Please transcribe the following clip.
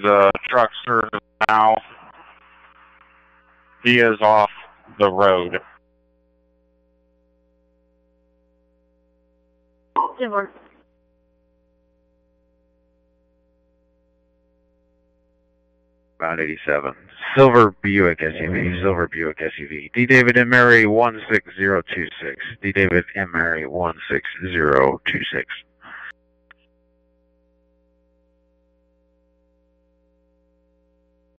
The truckster now, he is off the road. Silver. About 87. Silver Buick SUV. D. David M. Mary 16026. D. David M. Mary 16026.